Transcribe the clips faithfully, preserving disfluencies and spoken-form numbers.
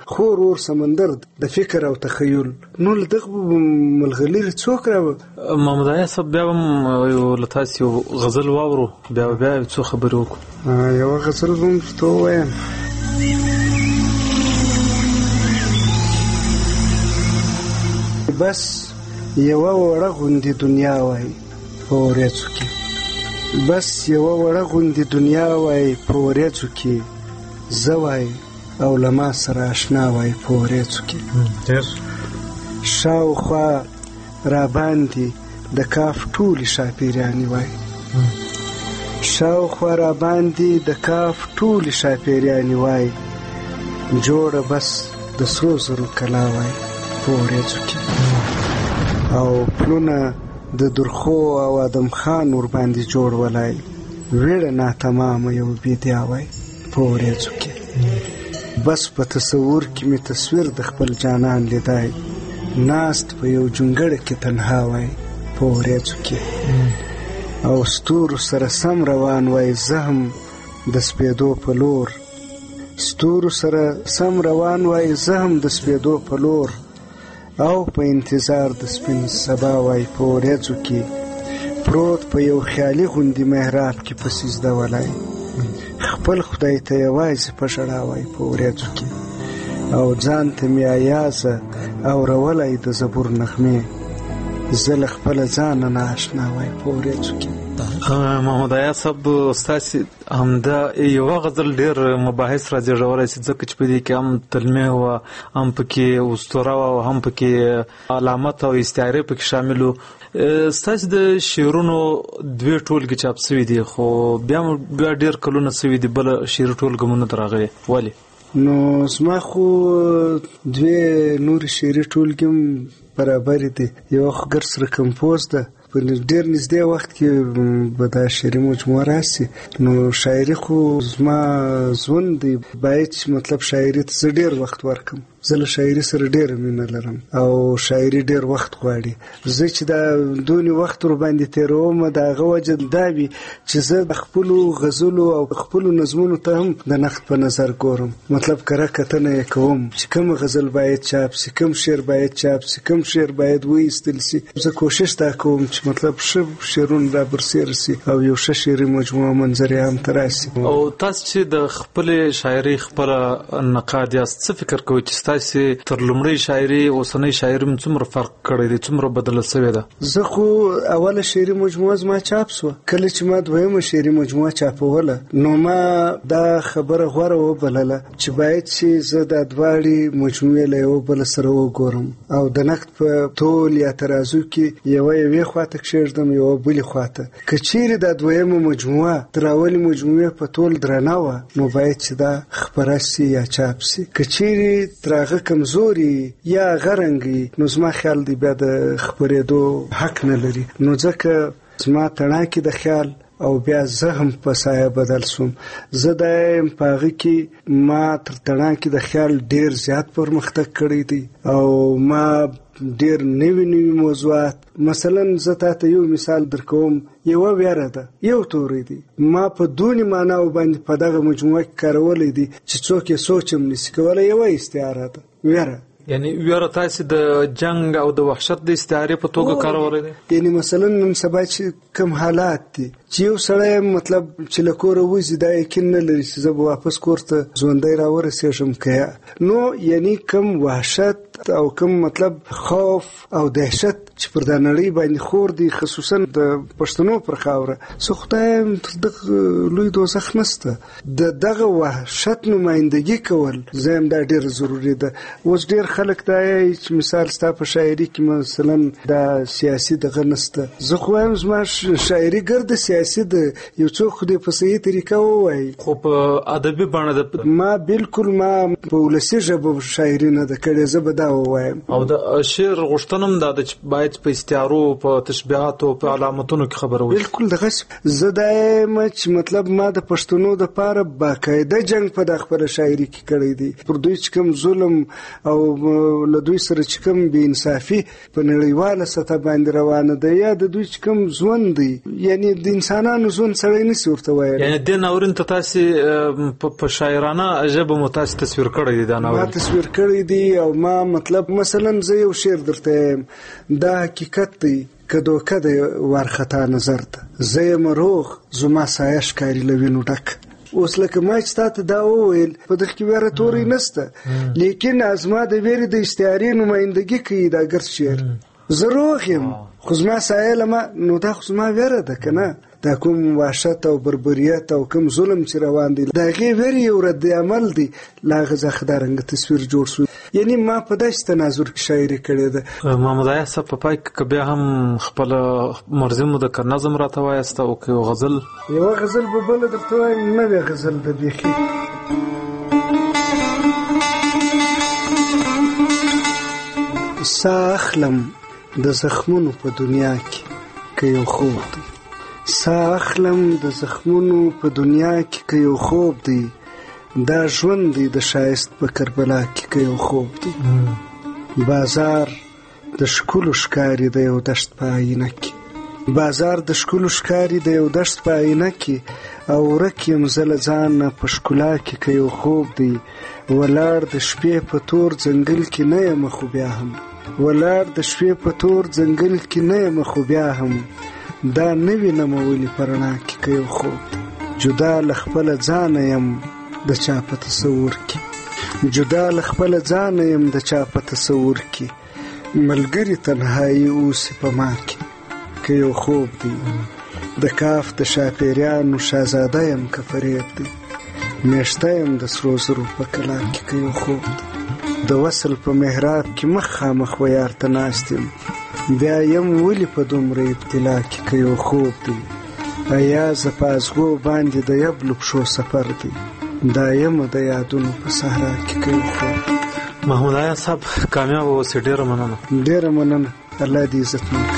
خور اور سمندر د فکر او تخیل. نو له دغه ملغلرې څوک راوه؟ محمد عیا صاحب بیا هم یو له تاسې یو غزل واورو، بیا بیا څو خبرې وکړو. یوه غزل به هم ورته ووایم. بس یوه وړه غوندې دنیا وای په وریځو کې، بس یوه وړه غوندې دنیا وای په وریځو کې، زه وای او له ما سره اشنا وای په وریځو کې. شاوخوا را باندې د کاف ټولې شاپیریانې وای، شاوخوا را باندې د کاف ټولې شاپیریانې وای، جوړه بس د سرو زرو کلا وای په وریځو کې. او پلونه د درخو او ادم خان ور باندې جوړ ولای، ویړه ناتمامه یو بیدیا وای په وریځو کې. بس په تصور کې می تصویر د خپل جانان لیدای، ناست په یو جونګړه کې تنها وای په وریځو کې. او ستورو سره سم روان وای زهم د سپېدو په لور، ستورو سره سم روان وای زهم د سپېدو په لور، او په انتظار د سپین سبا وای په وریځو کې. پروت په یو خیالي غوندې محراب کې په سجده ولای، خپل خدای ته یوازې په ژړا وای په وریځو کې. او ځان ته مې ایازه اورولای د زبور نغمې، زه له خپله ځانه نه اشنا وای په وریځو کې. محمد عیا صاحب ستاسې همدا یوه غزل ډېر مباحث را زېږولی سي، ځکه چې په دې کې هم تلمح وه، هم پکې اسطوره وه، او هم پکې علامت او استعارې پکې شامل وو. ستاسې د شعرونو دوې ټولګې چاپ سوي دي، خو بیا بیا ډېر کلونه سوي دي بله شعري ټولګه مو نه ده راغلې، ولې؟ نو زما خو دوې نورې شعري ټولګې هم برابرې دي. یوه خو ګر سره کمپوز ده، په ډېر نږدې وخت کې به دا شعري مجموعه راسي. نو شاعري خو زما ژوند دی، باید چې مطلب شاعري ته زه ډېر وخت ورکم. زه له شاعري سره ډېره مینه لرم او شاعري ډېر وخت غواړي. زه چې دا دونې وخت ور باندې تېروم، د هغه وجه دا وي چې زه د خپلو غزلو او خپلو نظمونو ته هم د نقد په نظر ګورم. مطلب کره کتنه یې کوم چې کوم غزل باید چاپ سي، کوم شعر باید چاپ سي، کوم شعر باید وایستل سي. زه کوشش دا کوم چې مطلب ښه شعرونه را برسېره سي او یو ښه شعري مجموعه منظرې هم ته راسي. او تاسو چې د خپلې شاعري خپله نقاد یاست، څه فکر کوئ چې تاسو تر لومړۍ شاعري اوسنۍ شاعري څومره فرق کړی دی، څومره بدله سوې ده؟ زه خو اوله شعري مجموعه زما چاپ سوه، کله چې ما دویمه شعري مجموعه چاپوله نو ما دا خبره غوره وبلله چې باید چې زه دا دواړې مجموعې له یوه بله سره وګورم او د نقد په تول یا ترازو کې یوه یوې خواته کښېږدم، یوه بلې خواته. که چیرې دا دویمه مجموعه تر اولې مجموعې په تول درنه وه، نو باید چې دا خپره سي یا چاپ سي. که چیرې تر هغه کمزوري یا غرنګي، نو زما خیال دی بیا د خپرېدو حق نه لري. نو ځکه زما تڼاکې د خیال او بیا زه هم په سایه بدل سوم. زه دایم په هغه کې ما تر تڼاکې د خیال ډېر زیات پرمختګ کړی دی او ما ډېر نوي نوي موضوعات، مثلا زه تاته یو مثال درکوم، یوه ویره ده، یو توری دی، ما په دونې معناو باندې په دغه مجموعه کې کارولی دی چې څوک یې سوچ هم نسي کولی. یوه استعاره ده، ویره. یعنی ویره تاسې د جنگ او د وحشت د استعارې په توګه کارولی دی؟ یعنی مثلا نن سبا چې کم حالات دي چې یو سړی مطلب چې له کوره وځي دا یقین نه لري چې زه به واپس کور ته ژوندی راورسېږم که یا نو. یعنی کم وحشت او کم مطلب خوف او دهشت چې پر دا نړۍ باندې خور دی، خصوصا د پښتنو پر خاوره، څه خدای تر دغه لوی دوزخ نسته. د دغه وحشت نمایندګي کول زه هم دا ډېره ضروري ده. اوس ډېر خلک دا یایي چې مثال ستا په شاعري کې مثلا دا سیاسي دغه نسته. زه خو وایم زما شاعري ګرده سیاسي ده، یو څوک خو دې په صحیح طریقه ووایي، خو په ادبي بڼه ده. ما بالکل ما په ولسي ژبه شاعري نه ده کړې، زه به دا ووایم. او د شعر غوښتنه هم دا ده چې باید په استعارو، په تشبیهاتو، په علامتونو کې خبره وشي. بالکل دغه زه دا یم چې مطلب ما د پښتنو دپاره باقاعده جنګ په دا خپله شاعري کې کړی دی. پر دوی چې کوم ظلم او له دوی سره چې کوم بې انصافي په نړیواله سطح باندې روانه ده یا د دوی چې کوم ژوند دی یعنی د انسانانو ژوند سړی نشي ورته ویلی. یعنی دې ناورین ته تاسې په شاعرانه ژبه مو تاسې تصویر کړی دی دا ناورین؟ ما تصویر کړی دی او ما مطلب مثلا زه یو شعر درته یم دا حقیقت دی که دوکه دی وارخطا نظر ته زه یم روغ زما سایه ښکاري له وینو ډک. اوس لکه ما چې تا ته دا وویل په دغه کې ویره توری نشته لیکن ازما د ویرې د استعارې نمایندګي کوي دا ګرد شعر. زه روغ یم خو زما سایه لمه نو دا خو زما ویره ده که نه دا کوم وحشت او بربریت او کوم ظلم چې روان دی د هغې ویرې یو رد عمل دی له هغه ځخه دارنګه تصویر جوړ شو. یعنی ما په داسې تناظر کې شاعري کړې ده. محمد عیاض صاحب په پای کې بیا هم خپله مرضي مو د نظم راته وایسته او که یو غزل یوه غزل به بله درته وایم نوې غزل ده بیخي. سا اخلم د زخمونو په دنیا کې که یو خوب دی سا اخلم د زخمونو په دنیا کې که یو خوب دی دا ژوند دی د ښایست په کربلا کې که یو خوب دی. بازار د ښکلو ښکاري د یو دشت په آینه کې بازار د ښکلو ښکاري د یو دشت په آینه کې او ورک یم زه له ځانه په ښکلا کې که یو خوب دی. ولاړ د شپې په تور ځنګل کې نه یم خو بیا هم ولاړ د شپې په تور ځنګل کې نه یم خو بیا هم دا نه وینم ولې په رڼا کې که یو خوب دی. جدا له خپله ځانه یم د چا په تصور کې جدا له خپله ځانه یم د چا په تصور کې ملګري تنهایی اوسې په ما کې که یو خوب دی. د کاف د شاپیریانو شهزاده یم که فریب دی میشته یم د سرو زرو په کلا کې که یو خوب دی. د وصل په محراب کې مخامخ و یار ته ناست یم بیا یم ولې په دومره ابتلا کې که یو خوب دی. ایا زه په ازغو باندې د یبلو پښو سفر دی دا یم د یادونو په صحرا کې که یو خوب دی. محمد عیاض صاحب کامیاب اوسئ. ډېره مننه. ډېره مننه. الله دې عزتمن کړي.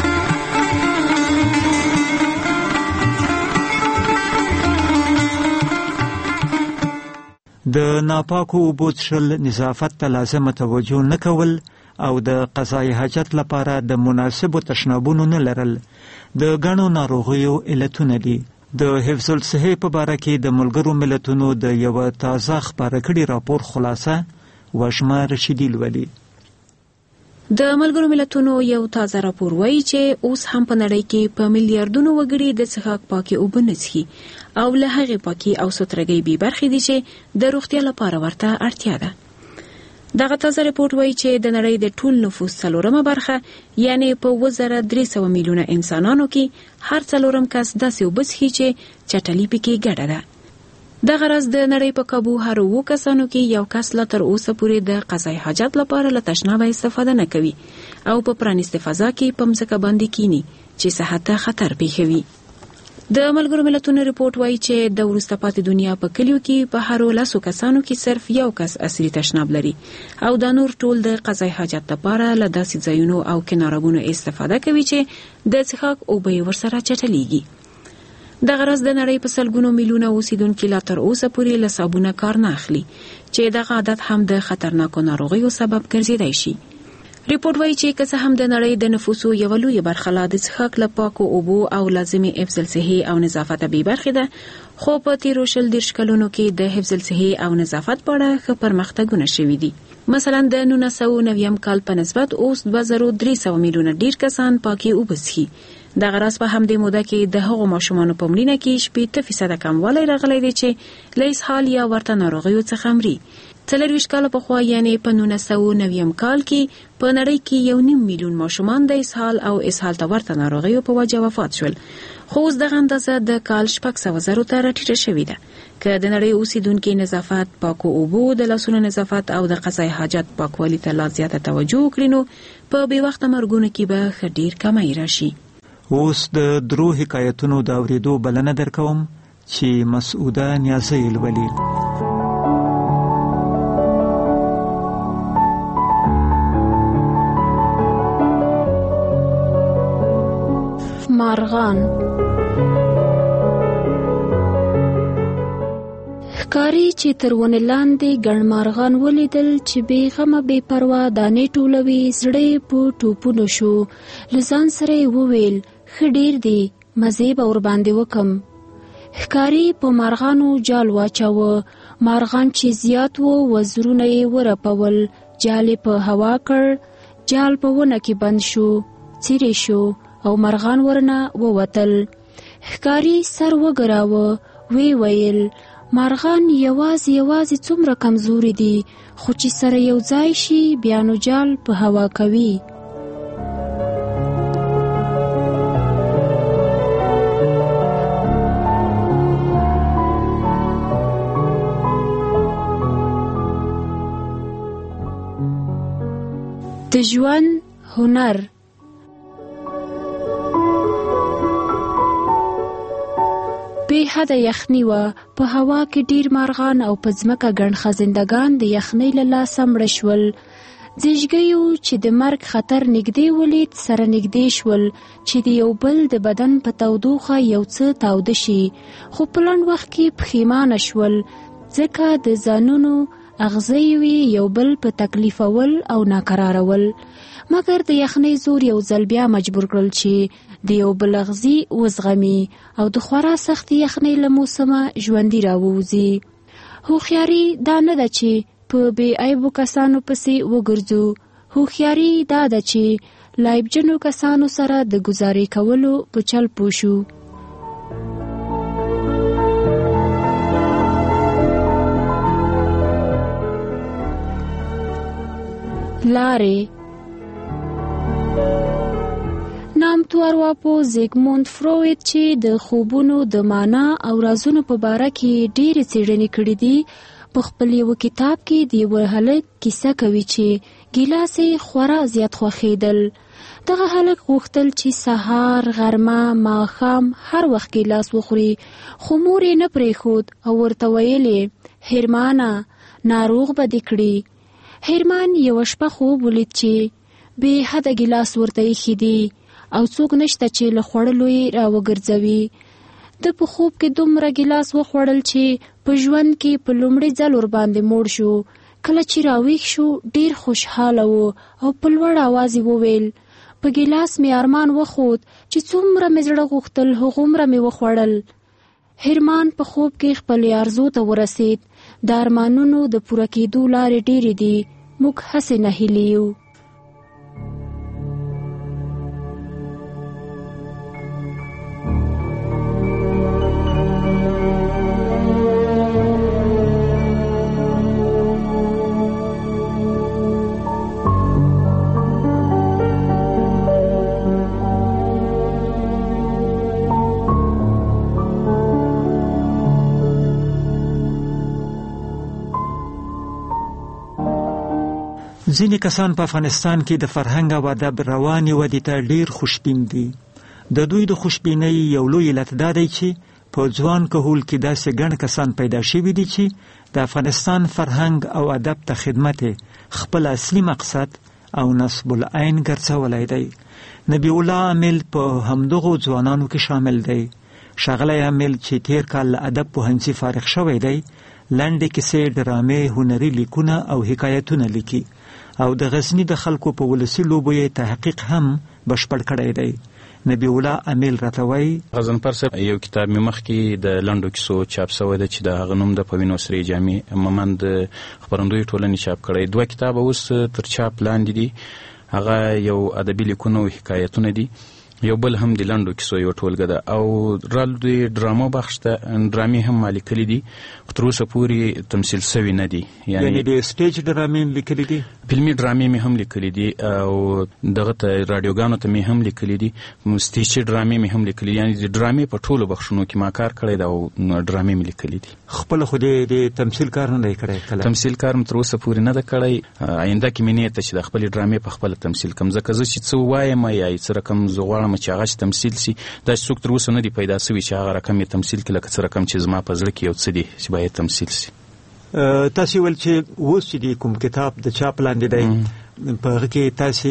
د ناپاکو اوبو څښل نظافت ته لازمه توجه نه کول او د قضای حاجت لپاره د مناسبو تشنابونو نه لرل د ګڼو ناروغیو علتونه دي. د حفظ الصحې په باره کې د ملګرو ملتونو د یوه تازه خپاره کړي راپور خلاصه وشمه رشیدي لولي. د ملګرو ملتونو یو تازه راپور وایي چې اوس هم په نړۍ کې په میلیارډونو وګړي د څښاک پاکې اوبه نه څښي او له هغې پاکي او سوترګۍ بې برخې دي چې د روغتیا لپاره ورته اړتیا ده. دغه تازه راپور وایي چې د نړۍ د ټول نفوس څلورمه برخه یعنی په اووه زره درې سوه میلیونه انسانانو کې هر څلورم کس داسې اوبه څښي چې چټلي پکې ګډه ده. دغه راز د نړۍ په کابو هر اووه کسانو کې یو کس لا تر اوسه پورې د قضای حاجت لپاره له تشنابه استفاده نه کوي او په پرانیستې فضا کې په مځکه باندې کینی چې صحت ته خطر پېښوي. د ملګرو ملتونو ریپورت وایي چې د وروسته پاتې دنیا په کلیو کې په هر لسو کسانو کې صرف یو کس اصلي تشناب لري او دا نور ټول د قضای حاجت لپاره له داسې ځایونو او کنارابونو استفاده کوي چې د څښاک اوبه یې ورسره چټلیږي. دغه راز د نړۍ په سلګونو میلیونه اوسیدونکي لا تر اوسه پورې له صابونه کار نه اخلي چې دغه عادت هم د خطرناکو ناروغیو سبب ګرځیدای شي. ریپورت وایي چې که څه هم د نړۍ د نفوسو یوه لویه برخه لا د څښاک له پاکو اوبو او لازمې حفظ الصحې او نظافت بې برخې ده خو په تیرو شل دېرش کلونو کې د حفظ الصحې او نظافت په اړه ښه پرمختګونه شوي دي. مثلا د نولس سوه نویم کال په نسبت اوس دوه زره درې سوه میلیونه ډېر کسان پاکې اوبه څښي. دغه راز په همدې موده کې د هغو ماشومانو په مړینه کې شپېته فیصده کموالی راغلی دی چې له اسهال یا ورته ناروغیو څخه مري. څلرویشت کاله پخوا یعنې په نولس سوه نویم کال کې په نړۍ کې یو نیم میلیون ماشومان د اسهال او اسهال ته ورته ناروغیو په وجه وفات شول خو اوس دغه اندازه د کال شپږ سوه زرو ته راټیټه شوې ده. که د نړۍ اوسیدونکي نظافت، پاکو اوبو، د لاسونو نظافت او د قضای حاجت پاکوالي ته لا زیاته توجه وکړي نو په بې وخته مرګونو کې به ښه ډېر کمی راشي. اوس د درو حکایتونو د اورېدو بلنه درکوم چې مسعوده نیازی لولي. مارغان. ښکار ښکاري چې تر ونې لاندې ګڼ مارغان ولیدل چې بې غمه بې پروا دانې ټولوي. زړه په ټوپونو شو. له ځان سره یې وویل ښه ډېر دی، مزې به ورباندې وکم. ښکاري په مارغانو جال واچاوه. مارغان چې زیات وو وزرونه یې ورپول. جال یې په هوا کړ. جال په ونه کې بند شو. څیرې شو او مرغان ورنه ووتل. ښکاري سر وګراوه. وی ویل مارغان یوازې یوازې څومره کمزوري دي، خو چې سره یو ځای شي بیا نو جال په هوا کوي. د ژوند هنر. بې حده یخني وه. په هوا کې ډیر مارغان او په ځمکه ګڼ خزندګان د یخنۍ له لاسه مړه شول. زیږګیو چې د مرګ خطر نږدې ولید سره نږدې شول چې د یو بل د بدن په تودوخه یو څه تاوده شي، خو په لنډ وخت کې پښیمانه شول ځکه د ځانونو اغزی وی یو بل په تکلیفول او ناکرارول. مګر د یخنۍ زور یو ځل بیا مجبور کړل چې د یو بل اغزي وزغمي او د خورا سخت یخنۍ له موسمه ژوندي راووځي. هوښیاري دا نه ده چې په بې عیبو کسانو پسې وګرځو. هوښیاري دا ده چې له عیبجنو کسانو سره د ګزارې کولو په چل پوه شو. لارې. نامتو ارواپوه زیګموند فروید چې د خوبونو د معنا او رازونو په باره کې ډېرې څېړنې کړې دي، په خپل یو کتاب کې د یوه هلک کیسه کوي چې ګیلاس یې خورا زیات خوښېدل. دغه هلک غوښتل چې سهار، غرمه، ماښام هر وخت ګیلاس وخوري، خو مور یې نه پرېښود او ورته ویل یې هرمانه ناروغ به دې کړي. هرمان یوه شپه خوب ولید چې بې حده ګیلاس ورته ایښي دي او څوک نشته چې له خوړلو یې راوګرځوي. د په خوب کې دومره ګیلاس وخوړل چې په ژوند کې په لومړي ځل ورباندې موړ شو. کله چې راویښ شو ډېر خوشحاله و او په لوړ آواز یې وویل په ګیلاس مې ارمان وخوت چې څومره مې زړه غوښتل هغومره مې وخوړل. هرمان په خوب کې خپلې آرزو ته ورسید. د ارمانونو د پوره کېدو لارې ډېرې دي، موږ هسې نهیلي یو. ځینې کسان په افغانستان کې د فرهنګ او ادب روانې ودې ته ډېر خوشبین دي. د دوی د خوشبینۍ یو لوی علت دا دی چې په ځوان کهول کې داسې ګڼ کسان پیدا شوي دي چې د افغانستان فرهنګ او ادب ته خدمت خپل اصلي مقصد او نصب العین ګرځولی دی. نبی الله عامل په همدغو ځوانانو کې شامل دی. ښاغلی عامل چې تیر کال له ادب پوهنځي فارغ شوی دی، لنډې کیسې، ډرامې، هنري لیکونه او حکایتونه لیکي او د غزني د خلکو په ولسي لوبو یې تحقیق هم بشپړ کړی دی. نبی الله عامل راته وایي غضنفر صاحب یو کتاب مې مخکې د لنډو کیسو چاپ شوی دی چې د هغه نوم د په وینو سرې جامې ممند خپرندویي ټولنې چاپ کړی. دوه کتابه اوس تر چاپ لاندې دي. هغه یو ادبي لیکونه او حکایتونه دي، یو بل هم د لنډو کیسو یو ټولګه ده او رال د ډرامو بخش ته ډرامې هم ما لیکلي دي، خو تر اوسه پورې تمثیل سوي نه دي. یعنې د سټیج ډرامې لیکلي دي، فلمي ډرامې مې هم لیکلي دي او دغه ته راډیوګانو ته مې هم لیکلي دي، سټیجي ډرامې مې هم لیکلي دي. یعنې د ډرامې په ټولو بخشونو کې ما کار کړی ده او ډرامې مې لیکلي دي. خپله خو د تمثیل کار نه دی کړی؟ کله تمثیل کار م تر اوسه پورې نه ده کړی. آینده کې مې نیت ده چې د خپلې ډرامې په خپله تمثیل کړم، ځکه زه چې څه ووایم یا څه رقم زه غواړم چې هغه چې تمثیل سي، داسې څوک تر اوسه نه دي پیدا سوي چې هغه رقم یې تمثیل کړي لکه څه رقم چې زما په زړه کې یو څه دي چې باید تمثیل سي. تاسې ویل چې اوس چې د کوم کتاب د چاپ لاندې دی په هغه کې تاسې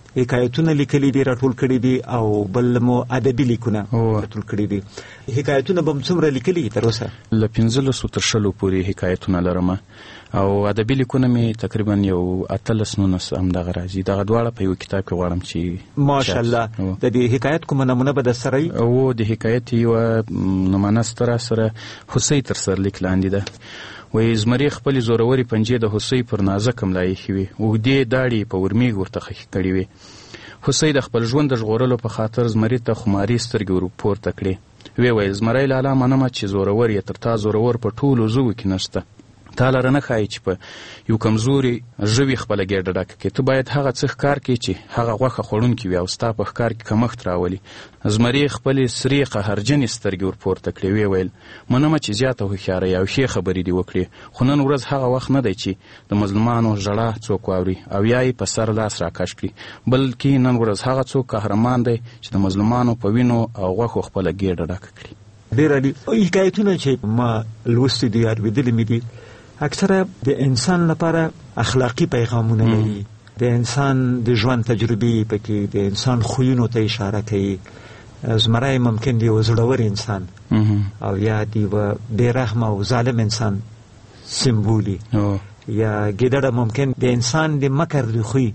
حکایتونه لیکلي دي راټول کړي دي او بل مو ادبي لیکونه راټول کړي دي. حکایتونه به څومره لیکلي تر اوسه؟ له پنځلسو تر شلو پورې حکایتونه لرم او ادبي لیکونه مې تقریبا یو اتلس نولس همدغه راځي. دغه دواړه په یو کتاب کې غواړم چې ماشاءالله. د دې حکایت کومه نمونه به در سره وي؟ او د حکایت یوه نمونه سره سره هوسۍ تر سرلیک لاندې ده. وایي زمري خپلې زورورې پنجې د هوسۍ پر نازک ملا ایښې وې، اوږدې داړې په ورمېږ ورته خښې کړې وې. هوسۍ د خپل ژوند د ژغورلو په خاطر زمري ته خماري سترګې ور پورته کړې. ویې ویل زمری لالا منمه چې زورور یې تر تا زورور په ټولو زوو کې نشته. تا لره نه ښایي چې په یو کمزوري ژوي خپله ګېډه ډکه کړې. ته باید هغه څه ښکار کړې چې هغه غوښه خوړونکي وي او ستا په ښکار کې کمښت راولي. زمري خپلې سرې قهرجنې سترګې ور پورته کړې. ویې ویل منمه چې زیاته هوښیاره یې او ښې خبرې دې وکړې، خو نن ورځ هغه وخت نه دی چې د مظلومانو ژړا څوک واوري او یا یې په سر لاس راکش کړي، بلکې نن ورځ هغه څوک قهرمان دی چې د مظلومانو په وینو او غوښو خپله ګېډه ډکه کړي. ډېر عالي. حکایتونه چې ما لوستي دي اورېدلي مې دي اکثره د انسان لپاره اخلاقی پیغامونه لري. د انسان د ژوند تجربې پکې، د انسان خویونو ته اشاره کوي. زمری ممکن دی یو زړور انسان او یا دی و بې رحمه او ظالم انسان سمبولي، یا ګیدړه ممکن د انسان د مکر د خوی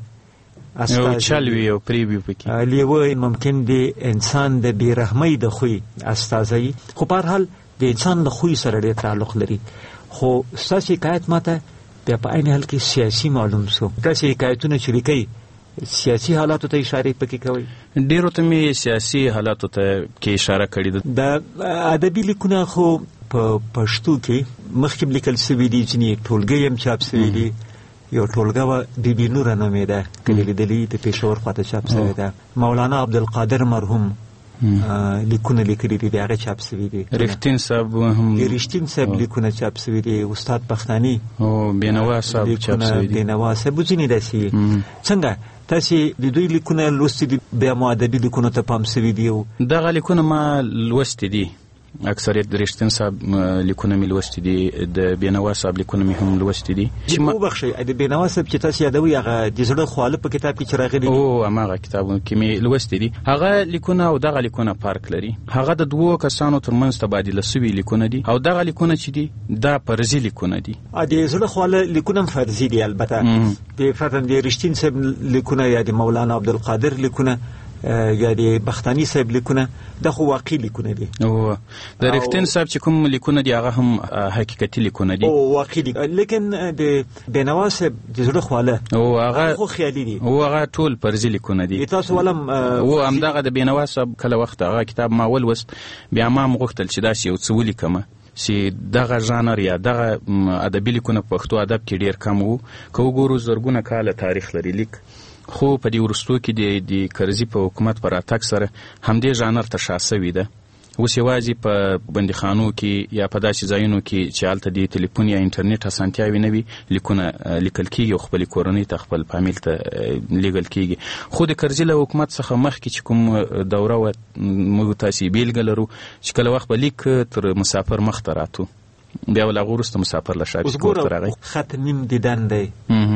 او چل وي او پری وي پکې. لیوه ممکن دی انسان د بې رحمۍ د خوی استازي. خو په هر حال د انسان د خوی سره ډېر تعلق لري. خو ستاسې حکایت ماته بیا په عین حال کې سیاسي معلوم سو. تاسې حکایتونه چې لیکئ سیاسي حالاتو ته اشارې پکې کوئ؟ ډېرو ته مې سیاسي حالاتو ته کې اشاره کړې ده. د ادبي لیکونه خو په پښتو کې مخکې لیکل سوي دي، ځینې ټولګۍ هم چاپ سوي دي. یو ټولګه وه بي بي نوره نومېده، کلي لیدلي د پېښور خواته چاپ سوې ده. مولانا عبدالقادر مرحوم لیکونه لیکلي دي، د هغه چاپ سوي دي. رښتین صاحب هم رښتین صاحب لیکونه چاپ سوي دي. استاد پښتاني او بېنوا صاحب چاپ سوي دي. بېنوا صاحب ځینې داسې. څنګه تاسې د دوی لیکونه لوستي دي بیا مو ادبي لیکونو ته پام سوي دي؟ دغه لیکونه ما لوستي دي. اکثریت د رښتین صاحب لیکونه مې لوستي دي، د بېنوا صاحب لیکونه مې هم لوستي دي. وبخښئ، د بېنوا صاحب چې تاسې یادوئ هغه د زړه خواله په کتاب کې چې راغلي او هماغه کتابونو کې مې لوستي دي. هغه لیکونه او دغه لیکونه فرق لري. هغه د دوو کسانو ترمنځ تبادله سوي لیکونه دي او دغه لیکونه چې دي دا فرضي لیکونه دي. د زړه خواله لیکونه هم فرضي دي. البته د فرضاً د رښتین صاحب لیکونه یا د مولانا عبدالقادر لیکونه یا د بختاني صاحب لیکونه دا خو واقعي لیکونه دي. او د رښتین صاحب چې کوم لیکونه دي هغه هم حقیقتي لیکونه دي او واقعي دي. لیکن د بېنوا صاحب د زړه خواله او هغه خو خیالي دي او هغه ټول فرضي لیکونه دي. تاسو ولم او همدغه د بېنوا صاحب کله وخت هغه کتاب ما ولوست، بیا ما غوښتل چې داسې یو څه ولیکمه چې دغه ژانر یا دغه ادبي لیکونه په پښتو ادب کې ډېر کم وو. که وګورو زرګونه کاله تاریخ لري لیک، خو په دې وروستو کې د کرزي په حکومت په راتګ سره همدې ژانر تشا سوي ده. اوس یوازې په بندیخانو کې یا په داسې ځایونو کې چې هلته د تلیفون یا انټرنیټ اسانتیاوې نه وي لیکونه لیکل کېږي او خپلې کورنۍ ته خپل فامیل ته لیږل کېږي. خو د کرزي له حکومت څخه مخکې چې کوم دوره وه موږ تاسې بېلګه لرو چې کله وخت به لیک تر مسافر مخ ته راتو، بیا ول هغه وروسته مسافر له شاپي کور ته راغی. خط نیم دیدن دی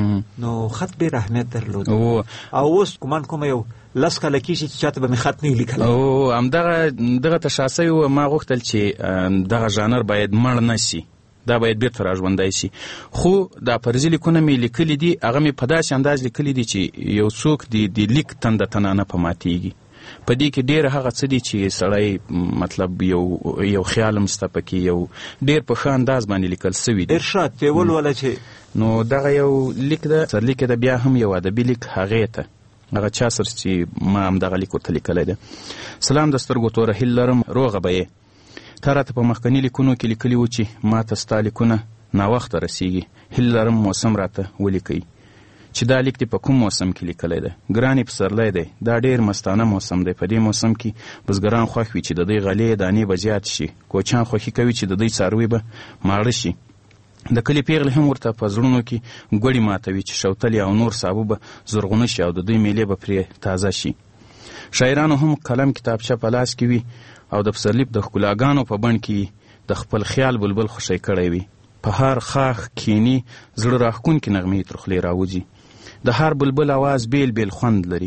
نو خط ډېر اهمیت درلود. او اوس ګمان کوم یو لس کاله کېږي چې چاته به مې خط نه لیکلی. او همدغه دغه تشا سوی و. ما غوښتل چې دغه ژانر باید مړ نه سي، دا باید بیرته راژوندی سي. خو دا فرضي لیکونه مې لیکلي دي، هغه مې په داسې انداز لیکلي دي چې یو څوک د لیک تنده تنانه په ماتېږي. په دې کې ډېر هغه څه دي چې سړی مطلب یو یو خیال هم سته پکې، یو ډېر په ښه انداز باندې لیکل سوي دي. ارشاد ته ولوله چې نو دغه یو لیک ده سرلیک ده، بیا هم یو ادبي لیک هغې ته هغه چا سره چې ما هم دغه لیک ورته لیکلی ده. سلام د سترګو توره هیل لرم، روغه به یې. تا راته په مخکني لیکونو کې لیکلي وو چې ما ته ستا لیکونه ناوخته رسیږي. هیل لرم موسم راته ولیکئ چې دا لیک دې په کوم موسم کې لیکلی دی. ګران پسرلی دی، دا ډېر مستانه موسم دی. په دې موسم کې بزګران خوښ وي چې د دوی غلې دانې به زیات شي، کوچیان خوښي کوي چې د دوی څاروي به ماړه شي. د کلي پیغلې هم ورته په زړونو کې ګوړې ماتوي چې شوتلې او نور سابه به زرغونه شي او د دوی میلې به پرې تازه شي. شاعرانو هم قلم کتابچه په لاس کې وي او د پسرلیک د ښکلاګانو په بڼ کې د خپل خیال بلبل خوشی کړی وي. په هر خاخ کینی زړه راښکونکې نغمې تر خولې راوځي. د هر بلبل اواز بیل بیل خوند لري.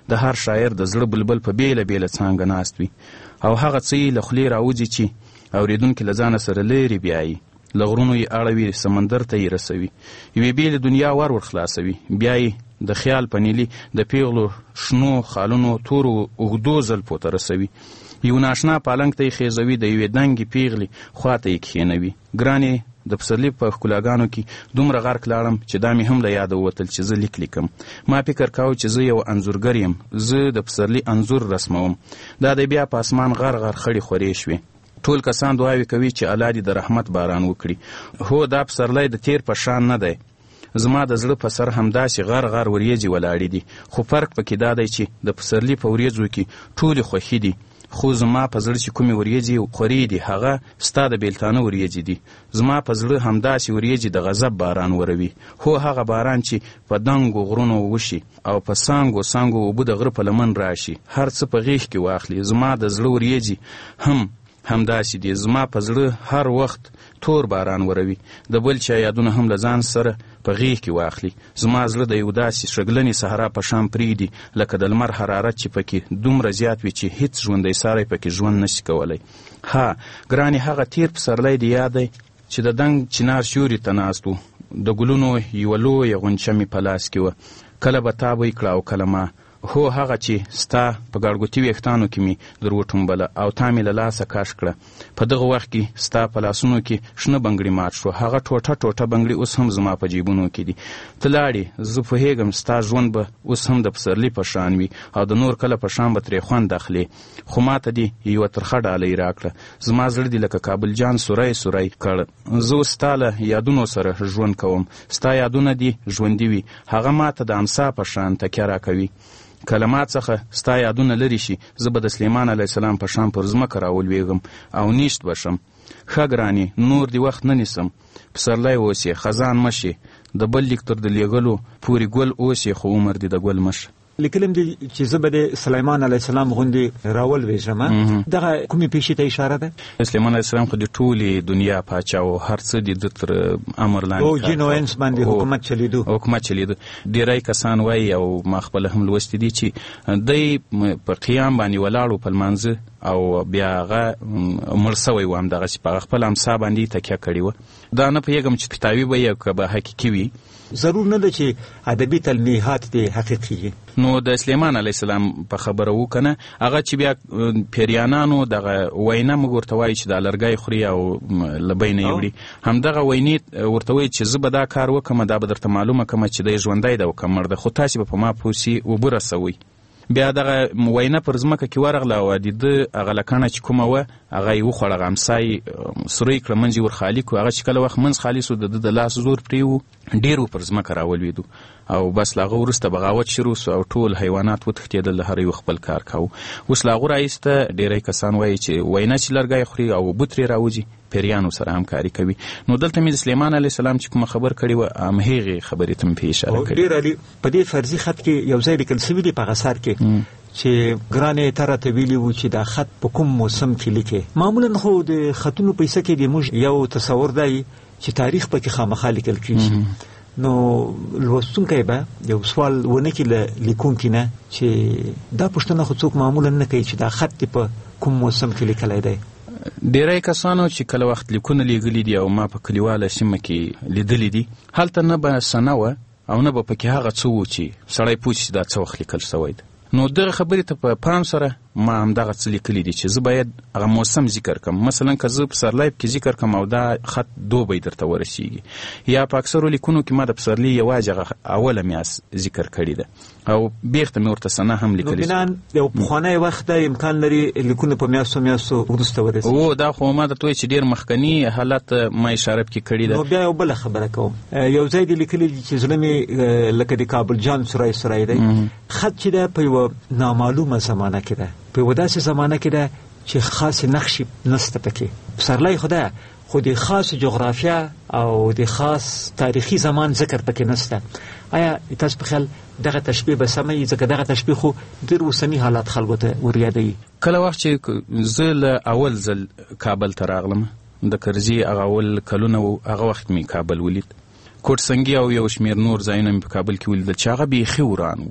د هر شاعر د زړه بلبل په بیله بیله څانګه ناست وي او هغه څه یې له خولې راوځي چې اورېدونکي له ځانه سره لرې بیایي، له غرونو یې اړوي، سمندر ته یې رسوي، یوې بیلې دنیا ور ور خلاصوي، بیا یې د خیال په نیلي د پیغلو شنو خالونو تورو اوږدو زلفو ته رسوي، یو ناشنا پالنګ ته یې خیزوي، د یوې دنګې پیغلې خوا ته یې کښېنوي. ګرانې د پسرلي په ښکلاګانو کې دومره غرق لاړم چې دا مې هم له یاده ووتل چې زه لیک لیکم. ما فکر کاوه چې زه یو انځورګر یم، زه د پسرلي انځور رسموم. دا د بیا په اسمان غر غر خړې خورې شوې. ټول کسان دعاوې کوي چې الله دې د رحمت باران وکړي. هو دا پسرلی د تیر په شان نه دی، زما د زړه په سر همداسې غر غر وریځې ولاړې دي، خو فرق پکې دا دی چې د پسرلي په وریځو کې ټولې خوښي دي، خو زما په زړه چې کومې وریځې خورې دي هغه ستا د بیلتانه وریځې دي. زما په زړه همداسې وریځې د غضب باران وروي، هو هغه باران چې په دنګو غرونو وشي او په سانګو سانګو اوبه د غره په لمن راشي، هر څه په غیږ کې واخلي. زما د زړه وریځې هم همداسې دي، زما په زړه هر وخت تور باران وروي، د بل چا یادونه هم له ځان سره په غیږ کې واخلي. زما زړه د یو داسې شګلنې صحرا په شان پرېږدي لکه د لمر حرارت چې پکې دومره زیات وي چې هیڅ ژوندی ساری پکې ژوند نشي کولی. ها ګرانې، هغه تیر پسرلی دې یاد دی چې د دنګ چنار سیوري ته ناست و، د ګلونو یوه لویه غونچه مې په لاس کې وه، کله به تا بوی کړه او کله ما. هو هغه چې ستا په ګاړګوتي ویښتانو کې مې در وټومبله او تا مې له لاسه کش کړه. په دغه وخت کې ستا په لاسونو کې شنه بنګړي مات شو، هغه ټوټه ټوټه بنګړي اوس هم زما په جیبونو کې دي. ته لاړې، زه پوهېږم ستا ژوند به اوس هم د پسرلي په شان وي او د نور کله په شان به ترې خوند اخلې، خو ما ته دې یوه ترخه ډالۍ راکړه. زما زړه دې لکه کابل جان سوری سوری کړ. زه اوس ستا له یادونو سره ژوند کوم، ستا یادونه دې ژوندي وي، هغه ما ته د امسا په شان تکیه راکوي. کلمات څخه ستا یادونه لرې شي، زه به د سلیمان علیه السلام په شان پر ځمکه راولویږم او نیشت به شم. ښه ګرانې، نور دې وخت نه نیسم، پسرلی اوسې، خزان مشې، د بل لیک تر د لیږلو پورې ګل اوسې، خو عمر دې د ګل مشه. لیکلم دي چې زه به د سلیمان علیه السلام غوندې راولویږم. دغه کومې پیښې ته اشاره ده؟ سلیمان علیه السلام خو د ټولې دنیا پاچا و، هر څه د ده تر امر لاندې او جن او انس باندې حکومت چلیدو حکومت چلیدو ډېری کسان وایي او ما خپله هم لوستي دي چې دی په قیام باندې ولاړ و په لمانځه او بیا هغه مړ سوی و، همدغسې په خپل امسا باندې تکیه کړې وه. دا نه پوهېږم چې کتابي به یې که به حقیقي وي، ضرور نه ده چې ادبي تلمیحات دې حقیقي وي. نو د سلیمان علیه السلام په خبره و که نه، هغه چې بیا پیریانانو دغه وینا موږ ورته وایي چې دا لرګی خوري او له بینه یې وړي، همدغه وینې ورته وایي چې زه به دا کار وکړم، دا به درته معلومه کړم چې دی ژوندی ده او که مړ ده، خو تاسې به په ما پوه سي اوبه رسوئ. بیا دغه وینا پر ځمکه کې ورغله او د ده هغه لکڼه چې کومه وه هغه یې وخوړه، هغه امسا یې سوری کړه، منځ یې ور خالي کړو. هغه چې کله وخت منځ خالي سو، د ده د لاس زور پرې و، ډېر و پر ځمکه راولوېدو او بس له هغه وروسته بغاوت شروع سو او ټول حیوانات وتښتېدل، هر یو خپل کار کاوه. اوس له هغو راایسته ډېری کسان وایي چې وینا چې لرګی خوري او اوبه ترې راوځي، پیریانو سره همکاري کوي. نو دلته مې د سلیمان علیه السلام چې کومه خبر کړې وه همهغې خبرې ته مې پې اشاره کړې. ډېر عالي. په دې فرضي خط کې یو ځای لیکل سوي دي په هغه اثر کې چې ګرانې ته راته ویلي وو چې دا خط په کوم موسم کې لیکې. معمولا خو د خطونو په حصه کې د موږ یو تصور دی چې تاریخ پکې خامخا لیکل کېږي، نو لوستونکی به یو سوال ونه کړي له لیکونکي نه چې دا پوښتنه خو څوک معمولا نه کوي چې دا خط دې په کوم موسم کې لیکلی دی. ډېری کسانو چې کله وخت لیکونه لیږلي دي او ما په کلیواله سیمه کې لیدلي دي، هلته نه به سنه وه او نه به پکې هغه څه و چې سړی پوه چې دا څه وخت لیکل شوی دی. نو دغه خبرې ته په پام سره ما همدغه څه لیکلي دي چې زه باید هغه موسم ذکر کړم. مثلا که زه پسرلی کې ذکر کړم او دا خط دوبی درته ورسیږي، یا په اکثرو لیکونو کې ما د پسرلي یوازې هغه اوله میاشت ذکر کړې ده او بیرته مې ورته سنه هم لیکلې. نو بنان یو پخوانی وخت امکان لري لیکونه په میاشتو میاشتو وروسته ورسي. او دا خو ما درته وایي چې ډېر مخکني حالت ما اشاره پکې کړې ده. نو بیا یو بله خبره کوم، یو ځای دې لیکلي دي چې زړه مې لکه د کابل جان سوری سوری دی. خط چې ده په یوه نامعلومه زمانه کې ده، په یوه داسې زمانه کې ده چې خاصې نقشې نسته پکې. پسرلی خو ده خو د خاص جغرافیا او د خاص تاریخي زمان ذکر پکې نسته. آیا تاسو په خیال دغه تشبیه به سمه وي؟ ځکه دغه تشبیه خو ډېر اوسني حالات خلکو ته وریادوي. کله وخت چې زه له اول ځل کابل ته راغلم، د کرزي هغه اول کلونه و، هغه وخت مې کابل ولید. کوټ سنګي او یو شمېر نور ځایونه مې په کابل کې ولیدل چې هغه بیخي وران و،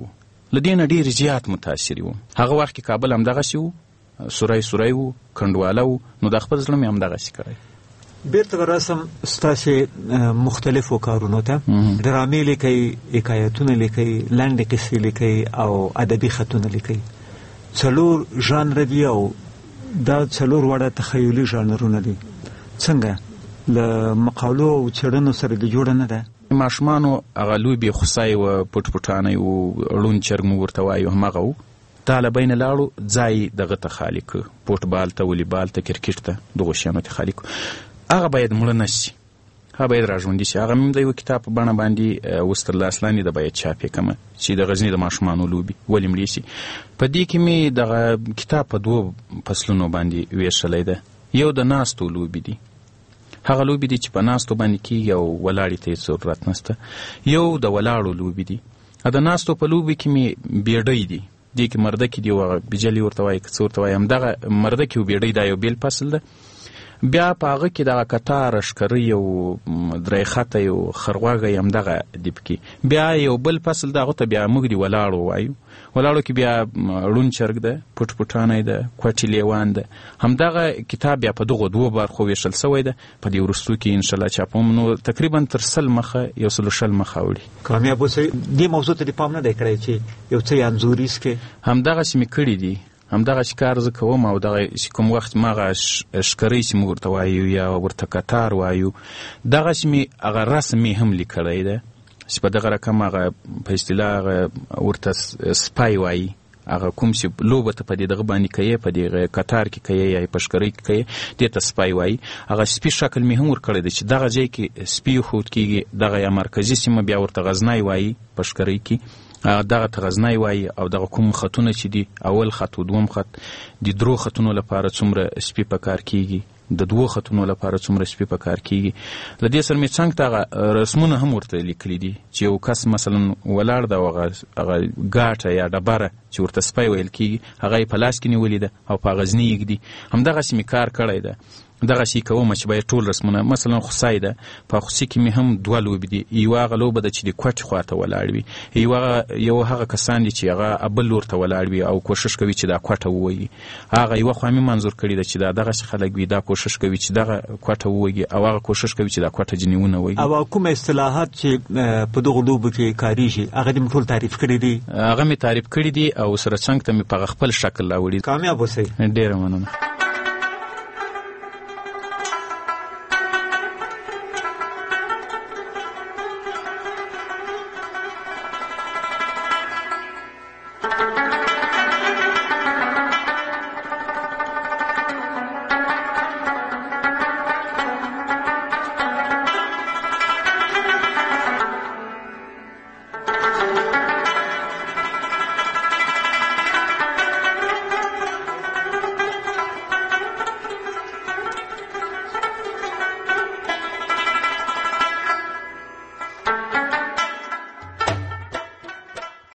له دې نه ډېر زیات متاثر وم. هغه وخت کې کابل همدغسې و، سوری سوری و، کنډواله و، نو د خپل زړه مې همدغسې کړی. بیرته به راسم ستاسې مختلفو کارونو ته. ډرامې لیکئ، حکایتونه لیکئ، لنډې قصې لیکئ او ادبي خطونه لیکئ. څلور ژانره دي او دا څلور واړه تخیلي ژانرونه دي. څنګه له مقالو او څېړنو سره د جوړه نه ده؟ ماشومانو هغه لوبې خوسای و، پټ پټانۍ و، ړوند چرګ مو ورته وایو، همغه و. دا له بینه لاړو، ځای دغه ته خالي کړو، فوټبال ته، ولیبال ته، کرکټ ته، دغو شیانو ته خالي کړو. هغه باید مړه نه شي، هغه باید راژوندي شي. هغه مې د یو کتاب په بڼه باندې اوس تر لاس لاندې ده، باید چاپ یې کړمه چې د غزني د ماشومانو لوبې ولې مړې شي. په دې کې مې دغه کتاب په دوو فصلونو باندې ویشلی ده. یو د ناستو لوبې دي، هغه لوبې دي چې په ناستو باندې کېږي او ولاړې ته هېڅ ضرورت نشته. یو د ولاړو لوبې دي. د ناستو په لوبې کې مې بیډۍ دي، دې کې مردکې دي او هغه بجلې ورته وایي که څه ورته وایي، همدغه مردکې او بیډۍ دا یو بیل فصل ده. بیا په هغه کې دغه کتار، اشکرۍ او درې خطه یو خرغوږی همدغه دي پکې. بیا یو بل فصل ده، هغو ته بیا موږ د ولاړو وایو. ولاړو کې بیا ړوند چرګ ده، پټ پټانی ده، کوټې لیوان ده. همدغه کتاب بیا په دغو دوو برخو ویشل سوی ده. په دې وروستو کې انشاءالله چاپوم، نو تقریبا تر سل مخه، یو سل و شل مخه اوړي. کامیاب اوسئ. دې موضوع ته دې پام نه دی کړی چې یو څه یې انځوریز کې؟ همدغسې مې کړي دي، همدغسې کار زه کوم. او دغه چې کوم وخت مغه اشکرۍ چې موږ ورته وایو یا ورته کتار وایو، دغسې مې هغه رسم مې هم لیکلی ده چې په دغه رقم هغه په اصطلاح هغه ورته سپای وایي. هغه کوم چې لوبه ته په دې دغه باندې کوي، په دې کتار کې کوي یا په اشکرۍ کې کوي، دې ته سپای وایي. هغه سپي شکل مې هم ورکړی دی چې دغه ځای کې سپي ښود کېږي. دغه یا مرکزي سیمه بیا ورته غزنی وایي په اشکرۍ کې، دغه ته غزنی وایي. او دغه کوم خطونه چې دي، اول خط او دوم خط، د درو خطونو لپاره څومره سپي په کار کېږي، د دوو خطونو لپاره څومره سپي په کار کېږي. له دې سره مې څنګ ته هغه رسمونه هم ورته لیکلي دي چې یو کس مثلا ولاړ ده او هغه ګاټه یا ډبره چې ورته سپی ویل کېږي، هغه یې په لاس کې نیولې ده او په غزني یې ږدي. همدغسې مې کار کړی ده. دغسې یې کومه چې باید ټول رسمونه، مثلا خوسی ده، په خوسي کې مې هم دوه لوبې دي. یوه هغه لوبه ده چې د کوټې خواته ولاړ وي، یوه یو هغه کسان دي چې هغه بل لور ته ولاړ وي او کوشش کوي چې دا کوټه ووهي. هغه یوه خوا مې منظور کړې ده چې دا دغسې خلک وي، دا کوشش کوي چې دغه کوټه ووهي، او هغه کوشش کوي چې دا کوټه ځینې ونه ووهي. او کوم اصطلاحات چې په دغو لوبو کې کارېږي هغه دې مې ټول تعریف کړي دي؟ هغه مې تعریف کړي دي او سره څنګ ته مې په خپل شکل راوړي. کامیاب اوسئ. ډېره مننه.